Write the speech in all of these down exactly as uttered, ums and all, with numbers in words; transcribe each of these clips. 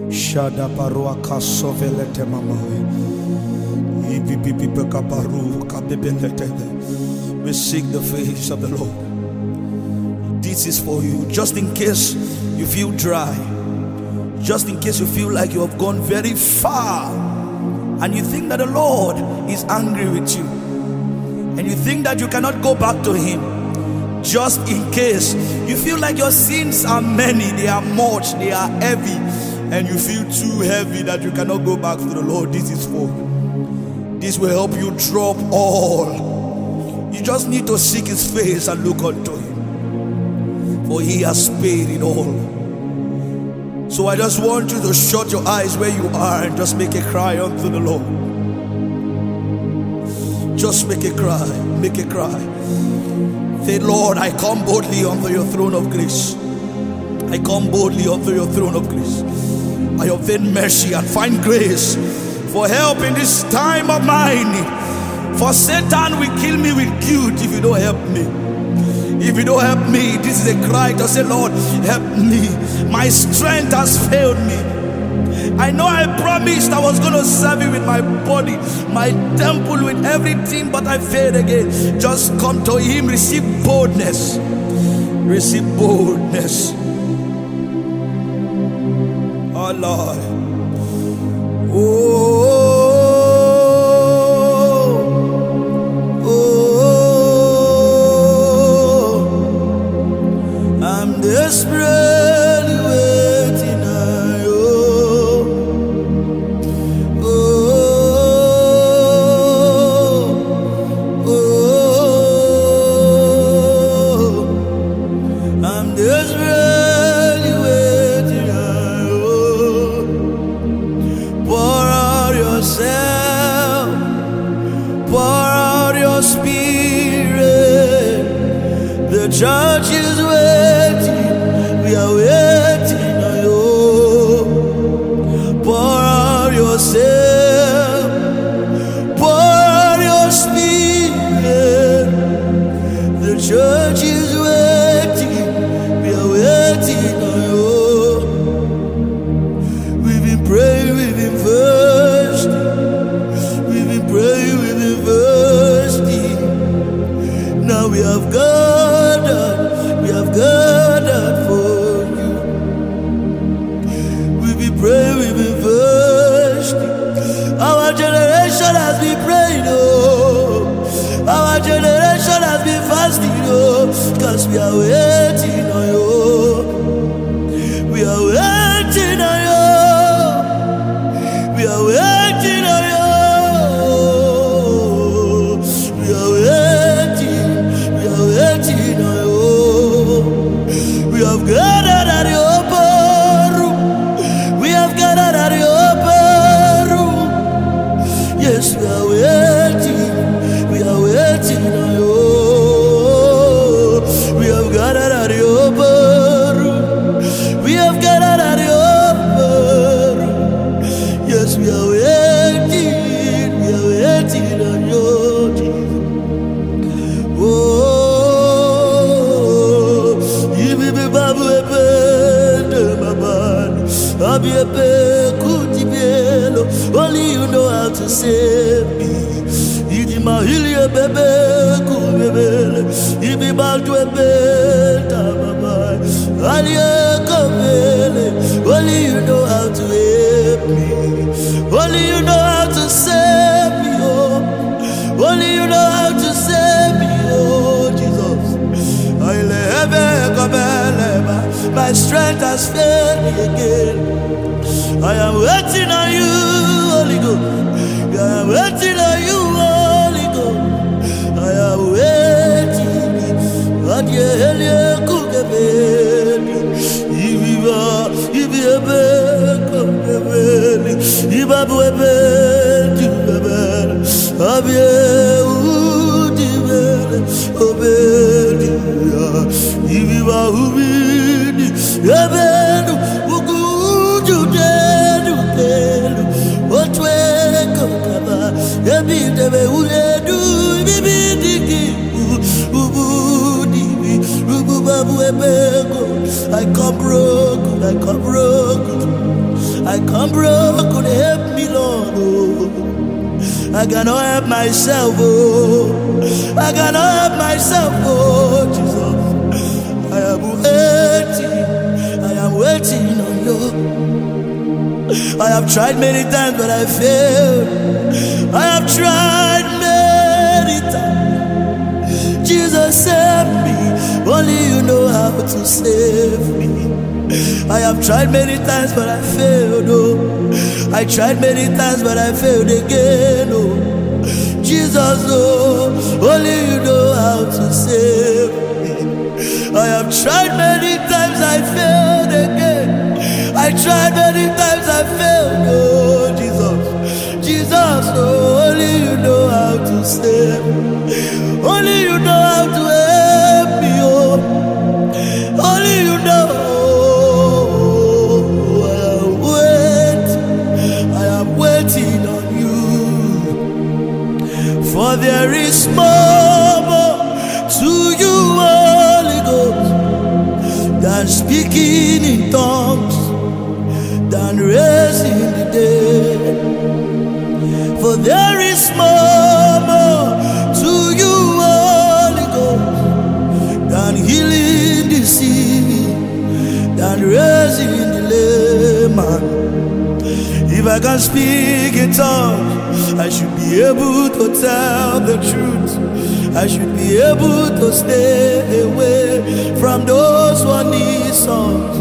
Shada parua kasovelete mamai. We seek the face of the Lord. This is for you. Just in case you feel dry, just in case you feel like you have gone very far, and you think that the Lord is angry with you, and you think that you cannot go back to Him. Just in case you feel like your sins are many, they are much, they are heavy, and you feel too heavy that you cannot go back to the Lord. This is for you. This will help you drop all. You just need to seek His face and look unto Him, for He has paid it all. So I just want you to shut your eyes where you are and just make a cry unto the Lord. Just make a cry, make a cry. Say, Lord, I come boldly unto your throne of grace. I come boldly unto your throne of grace. I obtain mercy and find grace for help in this time of mine. For Satan will kill me with guilt if you don't help me. If you don't help me, this is a cry to say, Lord, help me. My strength has failed me. I know I promised I was going to serve you with my body, my temple, with everything, but I failed again. Just come to Him, receive boldness. Receive boldness. Oh Lord. Oh. Desperately waiting on you. Oh, oh, I'm desperately waiting on you. Pour out yourself, pour out your spirit. The church is waiting. We are waiting on you. Pour out yourself, pour out your spirit. The church is waiting. We are waiting on you. We've been praying, we've been thirsty. We've been praying, we've been thirsty. Now we have gathered, we have gathered for. Pray, we've been thirsty. Our generation has been praying, oh. Our generation has been fasting, oh. Cause we are waiting on you. We are waiting on you. We are waiting on you. We are waiting. We are waiting on you. We have gathered at your yes, we are waiting, we are waiting on you. We have gathered at your bar. We have gathered at your bar. Yes, we are waiting, we are waiting on you. Oh, you be the babu ebe de maban, abi ebe kuti bielo. Only you know how to save me. Idi mahilie bebe kubebele. Ibi baltu ebeta mama. Alie kabele. Only you know how to help me. Only you know how to save me, oh. Only you know how to save me, oh Jesus. Aile kabele. My strength has failed me again. I am waiting on you, Holy Ghost. I am waiting on you, Holy Ghost. I am waiting. Adiele kukebeli, ibiba, ibiebe kukebeli, ibabwebe dibebeli, abie udibeli, obeli, ibiba ubidi, ebelu ugudu delu delu, otwe kokaba, ebidebe uledu, ibibidiki, ubudi, ububabu ebego. I come broken, I come broken, I come broken, help me, Lord. Oh, I cannot help myself. Oh, I cannot help myself. Oh, Jesus, I am waiting. I am waiting on you. I have tried many times, but I failed. I have tried many times. Jesus, save me. Only you know how to save me. I have tried many times, but I failed. Oh, I tried many times, but I failed again. Oh, Jesus, oh, only you know how to save me. I have tried many times, I failed again. I tried many times, I failed. Oh, Jesus, Jesus, oh, only you know how to save me. Only you know how to help me. Oh, only you know. For there is more to you, Holy Ghost, than speaking in tongues, than raising the dead. For there is more to you, Holy Ghost, than healing the sick, than raising the lame. If I can speak in tongues, I should be able to tell the truth. I should be able to stay away from those who need songs.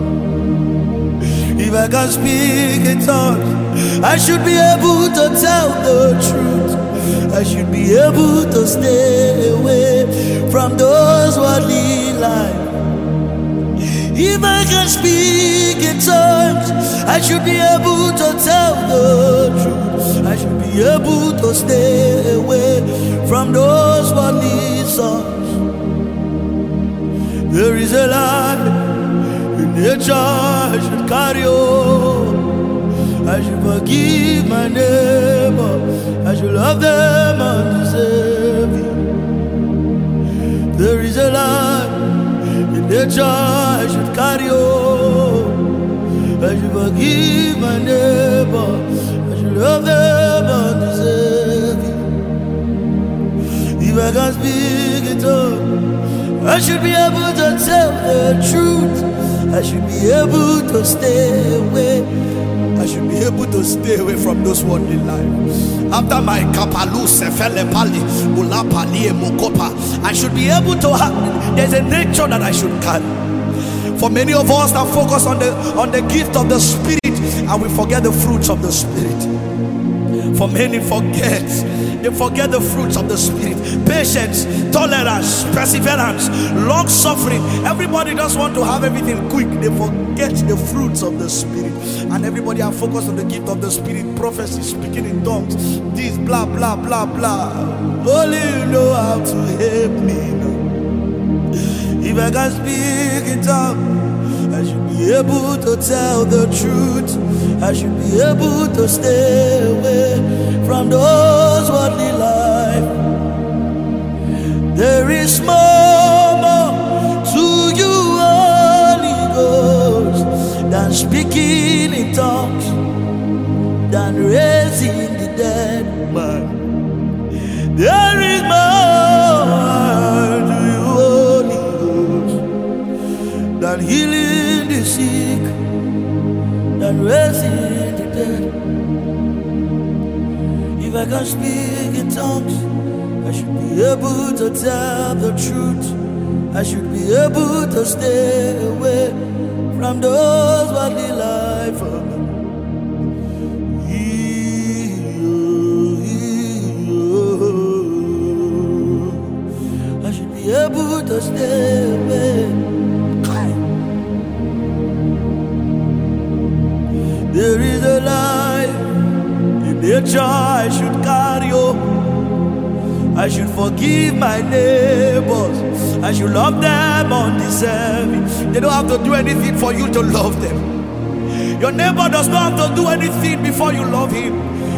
If I can speak in tongues, I should be able to tell the truth. I should be able to stay away from those who need life. If I can speak in tongues, I should be able to tell the truth. I should be able to stay away from those who need songs. There is a light in nature I should carry on. I should forgive my neighbor. I should love them and deserve it. There is a light in nature I should carry on. I should forgive my neighbor. I should love them and deserve it. If I can speak it up, I should be able to tell the truth. I should be able to stay away. I should be able to stay away from those worldly lives. After my kapalus pali ulapali mokopa, I should be able to have. There's a nature that I should carry. For many of us that focus on the on the gift of the Spirit and we forget the fruits of the Spirit. For many forget, they forget the fruits of the Spirit. Patience, tolerance, perseverance, long suffering. Everybody just want to have everything quick. They forget the fruits of the Spirit. And everybody are focused on the gift of the Spirit. Prophecy, speaking in tongues, this blah blah blah blah. Only you know how to help me. No. If I can speak in tongues, I should be able to tell the truth. I should be able to stay away from those worldly life. There is more to you, Holy Ghost, than speaking in tongues, than raising the dead man. There is more to you, Holy Ghost, than healing the sick, than raising the dead. If I can speak in tongues, I should be able to tell the truth. I should be able to stay away from those worldly life. I should be able to stay away. There is a life in nature I should carry on. I should forgive my neighbors. I should love them undeserving. They don't have to do anything for you to love them. Your neighbor does not have to do anything before you love him.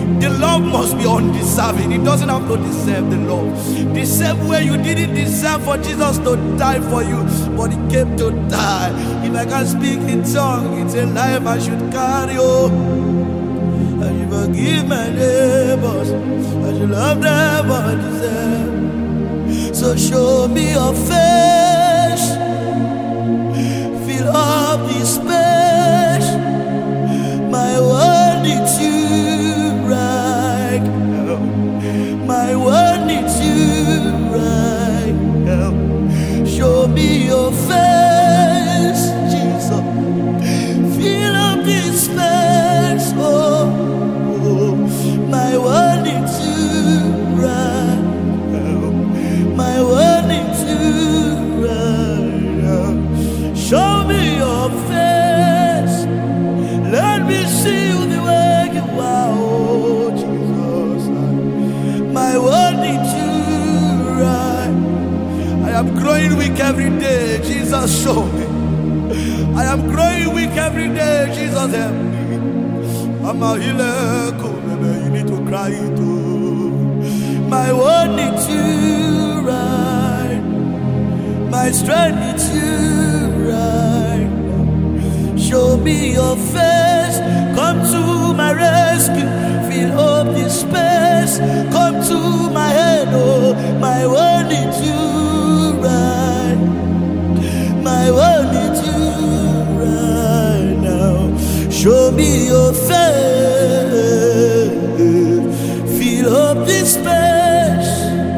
The love must be undeserving. It doesn't have to deserve the love. The same way you didn't deserve for Jesus to die for you, but he came to die. If I can speak in tongue, it's a life I should carry. Oh, I should forgive my neighbors. I should love them what I deserve. So show me your face. Fill up this space. My world needs you right now. My world needs you right now. Show me your face, Jesus. Fill up this space. Oh, oh. My world needs you right now. My world needs you right now. Show me your face. Let me see you the way you are, oh Jesus. My world needs you right. I am growing weak every day, Jesus show me. I am growing weak every day, Jesus help me. I'm a healer, you need to cry too. My world needs you right. My strength needs you right. Show me your face, come to my rescue, fill up this space, come to my head, oh, my world needs you right, my world needs you right now. Show me your face, fill up this space,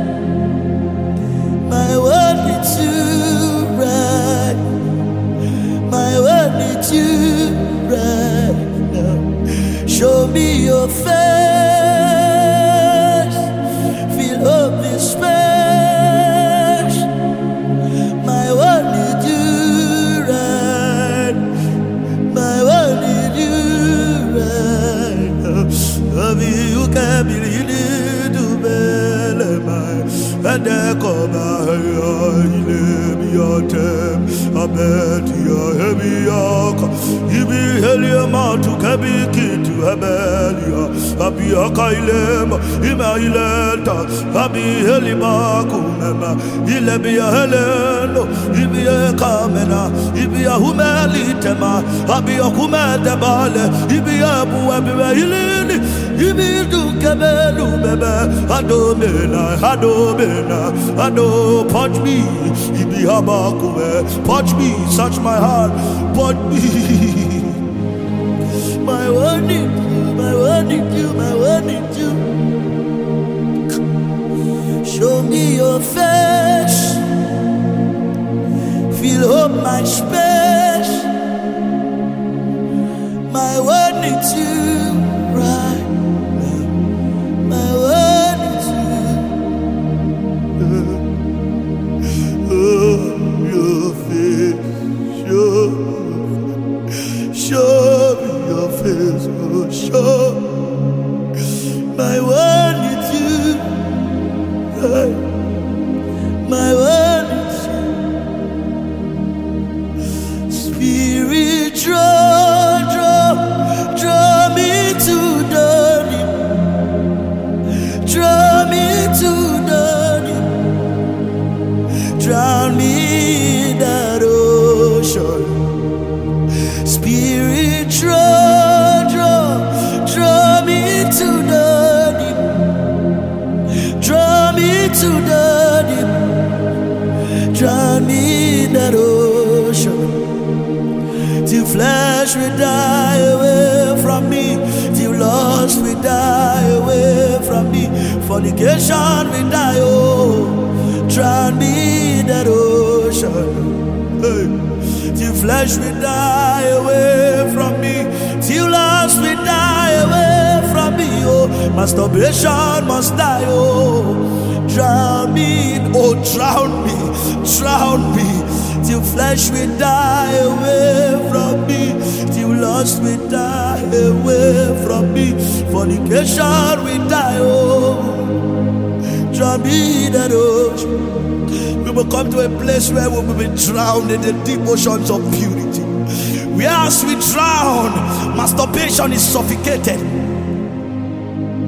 my world needs you right. My world needs you right now. Show me your face. Fill up this space. My world needs you right. My world needs you right now. Love you can believe it to be and then come out, your time. I bet you heavy yoke. You be helium to Kabiki to Abelia. I be a Kailem, Imaileta. I be Helimakumema. He'll be a Heleno. He be a Kamena. He be a Humelitema. I be a Humadabale. He be a Buabi Hilini. He be to Kabelu, Bebe. Adomena, Adomena, Ado, punch me. He be Habakume. Punch me, search my heart, punch me. My word need you, my word need you, my word need you. Show me your face. Fill up my space. My word needs you right. Show me your face, oh, show. My word needs you, right? My word needs you. Spirit, draw, draw, draw me to the deep. Draw me to the deep. Drown me in that ocean. Spirit, draw, draw, draw me to the deep. Draw me to the deep. Drown me in that ocean. Till flesh will die away from me. Till lust will die away from me. Fornication will die, oh. Drown me in that ocean. Hey. Till flesh will die away from me, till lust will die away from me. Oh, masturbation must die. Oh, drown me, oh, drown me, drown me. Till flesh will die away from me, till lust will die away from me. Fornication will die. Oh, drown me in that ocean. We will come to a place where we will be drowned in the deep oceans of purity. Whereas we drown, masturbation is suffocated.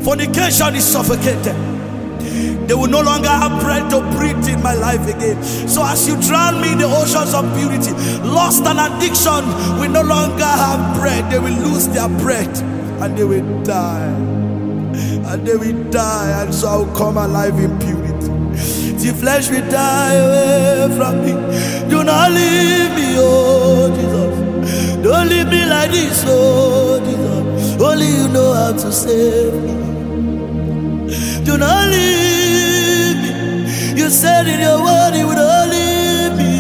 Fornication is suffocated. They will no longer have breath to breathe in my life again. So as you drown me in the oceans of purity, lust and addiction will no longer have breath. They will lose their breath and they will die. And they will die, and so I will come alive in purity. The flesh will die away from me. Do not leave me, oh Jesus. Don't leave me like this, oh Jesus. Only you know how to save me. Do not leave me. You said in your word you would not leave me.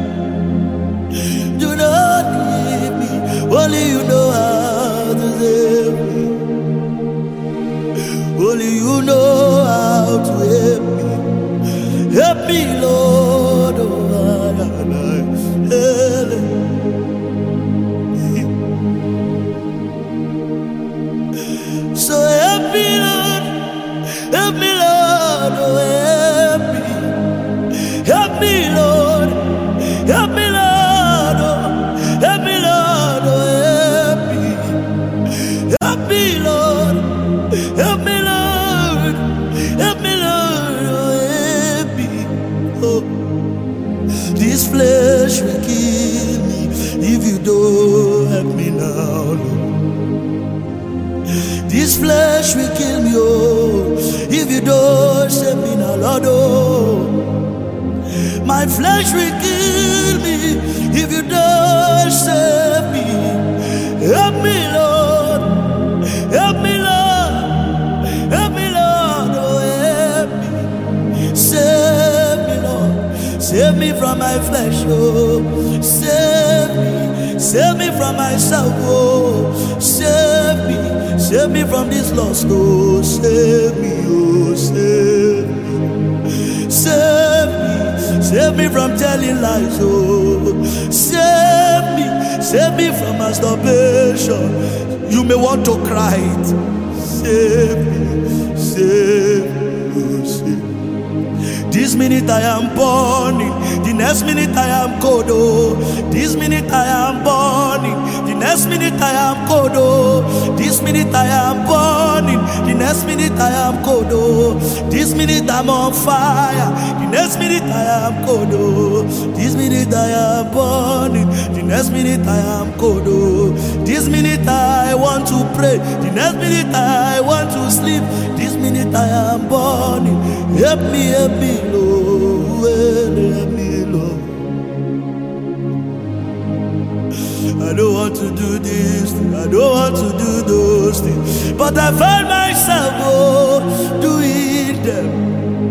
Do not leave me. Only you know how to save me. Only you know how to help me. Help me, Lord. Oh, so help me, Lord. Help me, Lord. Oh, help me. Help me, Lord. Help me, Lord. Oh, help me, Lord. Oh, help me. Help me, Lord. Help me, Lord. Help me, Lord. Oh, help me. Oh, this flesh will kill me if you don't help me now, Lord. This flesh will kill me, oh, if you don't save me now, Lord. Oh, my flesh will kill me if you don't save me. Help me, Lord. Help me, Lord. Help me, Lord. Oh, help me. Save me, Lord. Save me from my flesh, oh. Save me. Save me from myself, oh. Save me. Save me from this lost, oh, save me, oh, save me. Save me, save me from telling lies, oh, save me, save me from masturbation. You may want to cry it. Save me, save me, oh, save me. This minute I am burning, the next minute I am cold, oh. This minute I am burning, the next minute I am cold, oh. This minute I am burning, the next minute I am cold, oh. This minute I'm on fire, the next minute I am cold, oh. This minute I am burning, the next minute I am cold, oh. This minute I want to pray, the next minute I want to sleep. This minute I am burning. Help me, help me, Lord. Help me, Lord. I don't want to do this, I don't want to do those things, but I find myself, oh, doing them.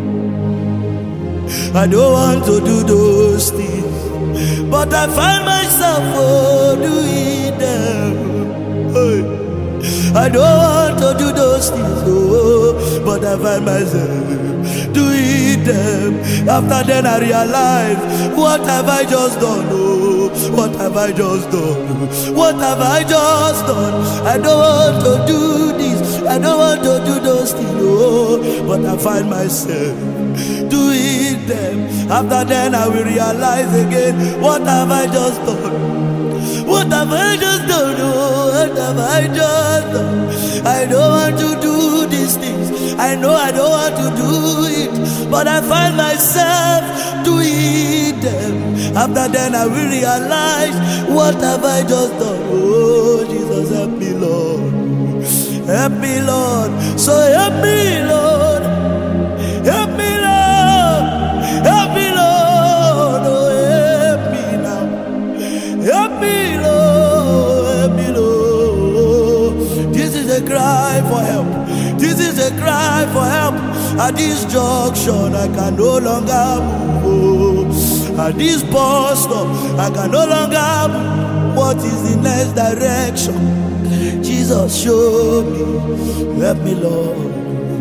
I don't want to do those things, but I find myself, oh, doing them. Hey. I don't want to do those things, oh, but I find myself doing them. After then I realize, what have I just done, oh, what have I just done, what have I just done. I don't want to do this, I don't want to do those things, oh, but I find myself doing them. After then I will realize again, what have I just done. What have I just done? Oh, what have I just done? I don't want to do these things. I know I don't want to do it, but I find myself doing them. After then I will realize, what have I just done? Oh, Jesus, help me, Lord. Help me, Lord. So help me, Lord. Help me, Lord. Help me, Lord. Oh, help me now. Help me, Lord. Help me, Lord. This is a cry for help. This is a cry for help. At this junction, I can no longer move. At this bus stop, I can no longer move. What is the next direction? Jesus, show me. Help me, Lord.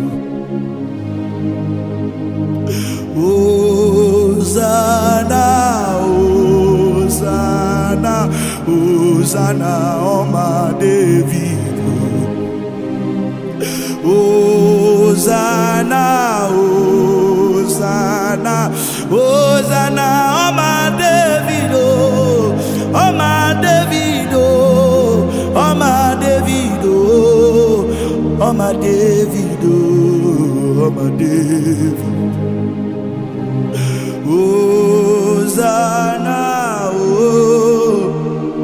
Hosanna, Hosanna, Hosanna, oh my David. Hosanna, Hosanna, Hosanna, oh my David, oh, oh my David, oh, oh my David, oh, oh my David, oh, oh my David. Hosanna, oh,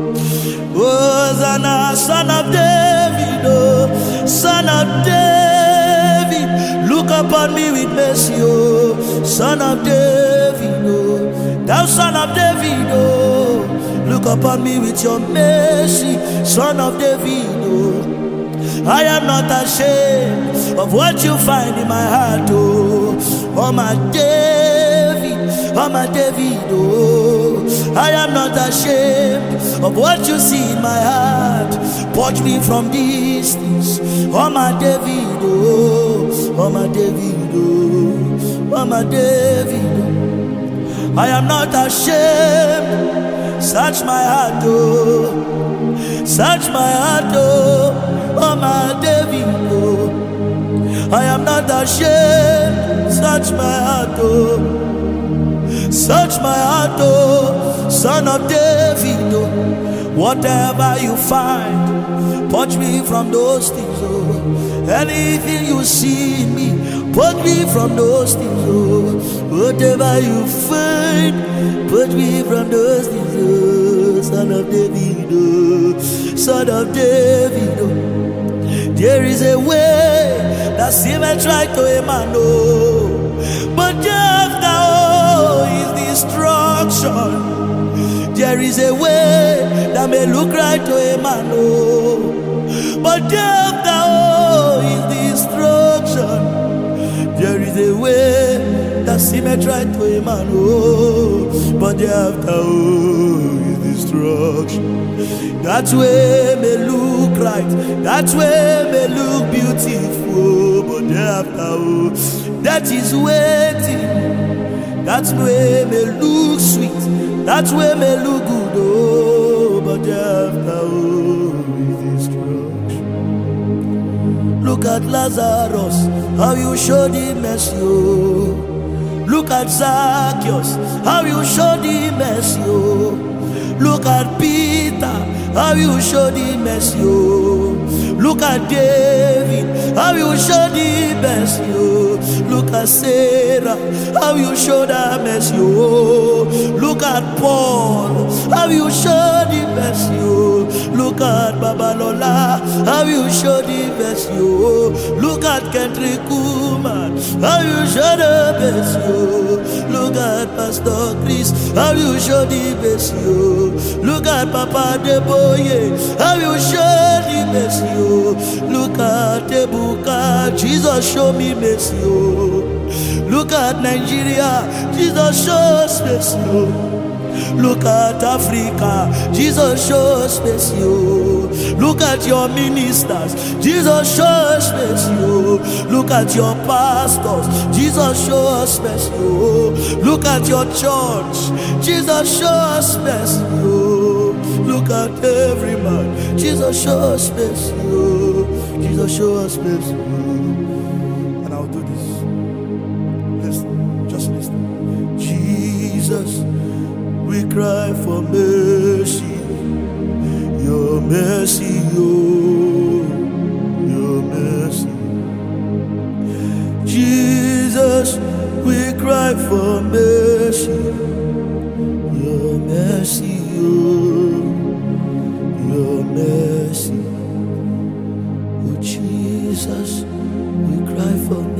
Hosanna, son of David, oh, son of David. Look upon me with mercy, oh, son of David, oh, thou son of David, oh, look upon me with your mercy, son of David, oh. I am not ashamed of what you find in my heart, oh, oh my David, oh my David, oh. I am not ashamed of what you see in my heart. Purge me from these things, oh my David, oh, oh my David, oh, oh my David, oh. I am not ashamed. Search my heart, oh, search my heart, oh, oh my David, oh. I am not ashamed. Search my heart, oh, search my heart, oh, son of David, oh. Whatever you find, purge me from those things, oh. Anything you see in me, purge me from those things, oh. Whatever you find, purge me from those things, oh. Son of David, oh, son of David, oh. There is a way that seemeth right to a man, oh, but after all is destruction. There is a way that may look right to a man, oh, but after all is destruction. There is a way that seemeth right to a man, oh, but after all is destruction. That way may look right, that way may look beautiful, but after all, that is waiting. That way may look sweet, that way may look good, oh, but after all is destruction. Look at Lazarus, how you showed him mercy, oh. Look at Zacchaeus, how you showed him mercy, oh. Look at Peter, how you showed him mercy, oh. Look at David, how you showed him mercy, oh. Look at Sarah, how you showed her mercy, oh. Look at Paul, how you showed him mercy, oh. Look at Babalola, how you showed him mercy, oh. Look at Kendrick Kuman, how you showed her mercy, oh. Look at Pastor Chris, how you showed him mercy, oh. Look at Papa Deboye, how you showed him mercy, oh. Look at Ebuka, Jesus show me mercy, oh. Look at Nigeria, Jesus shows mercy, oh. Look at Africa, Jesus shows mercy, oh. Look at your ministers, Jesus shows mercy, oh. Look at your pastors, Jesus shows mercy, oh. Look at your church, Jesus shows mercy, oh. Look at every man, Jesus shows mercy, oh. Jesus shows mercy, oh. And I'll do this. Listen, just listen. Jesus, we cry for mercy, your mercy, oh, your mercy. Jesus, we cry for mercy, your mercy, oh, your mercy. Oh Jesus, we cry for mercy.